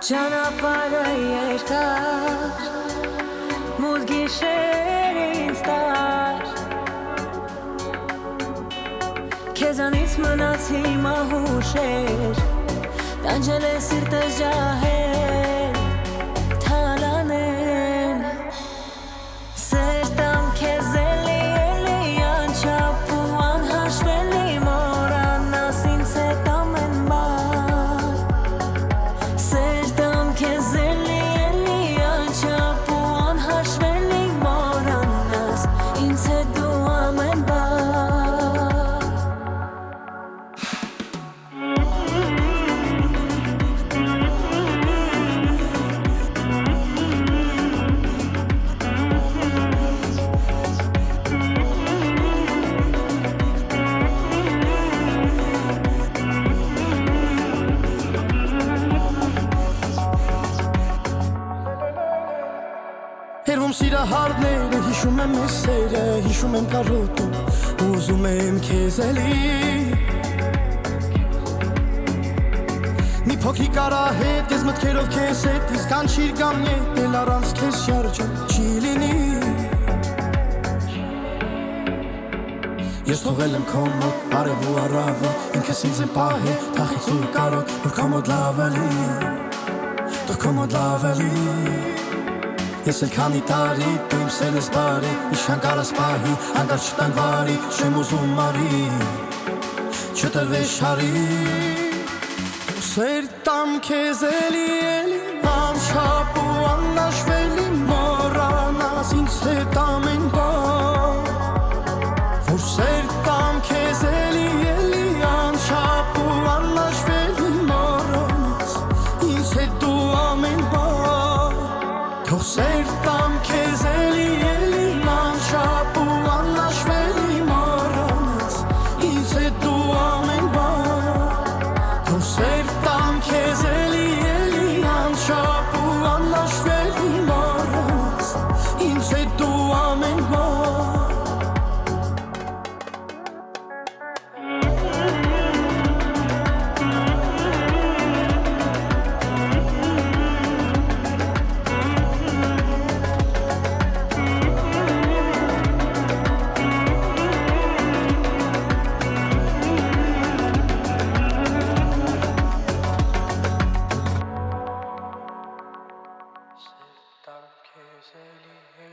Ճանապարհը երկար, մութ գիշեր ինձ տար, քեզանից մնաց հիմա հուշեր, տանջել է սիրտս ջահել, թալանեն, սերտամ քեզ էլի անչափ ու անհաշվելի, մորանաս ինձ հետ ամեն բան, սերտամ քեզ էլի անչափ ու անհաշվելի, մորանաս ինձ հետ դու ամեն բան. Երվում սիրահարները, հիշում եմ ես սերը, հիշում եմ կարոտում, ուզում եմ քեզ էլի Մի փոքրիկ արահետ, ես մտքերով քեզ հետ, իսկ անչիր գամ ետել առանց քեզ շարջը չի լինի Ես թողել եմ քո մոտ, արև ու առավը, ինքս ինձ եմ պահել, թախից ու կարոտ, որ քո մոտ լավ էլի, դու քո մոտ լավ էլի Ես էլ քանի տարի, դու իմ սեն ես բարի, իշան կարաս պահի, հանգար չտանք վարի, չեմ ուզում մարի, չտրվես շարի Սերտամ քեզ էլի, անչափ ու աննաշվելի, մորանաս ինձ հետ ամեն բան Որ սերտամ քեզ էլի, անչափ ու աննաշվելի, մորանաս ինձ հետ դու ամեն բան Թող սերտամ քեզ էլի, անչափ ու աննաշվելի, մորանաս ինձ հետ դու ամեն բան Թող սերտամ քեզ էլի, անչափ ու աննաշվելի, մորանաս ինձ հետ դու ամեն բան Sırttan kezeli